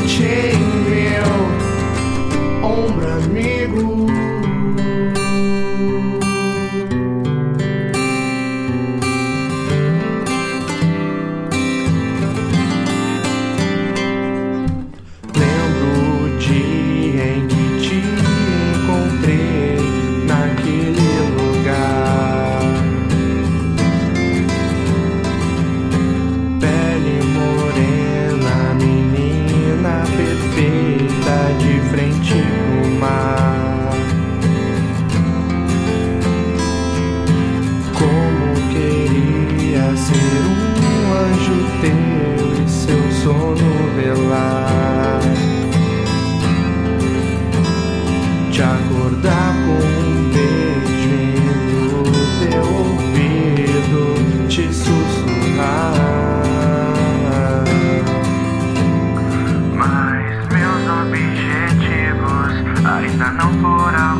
noite em meu ombro amigo. Lembro o dia em que te encontrei naquele lugar. Pele morena, menina perfeita, de frente pro mar. Como queria ser um anjo teu e seu sono velar. Te acordar com um beijo e no teu ouvido te sussurrar. Mas meus objetivos ainda não foram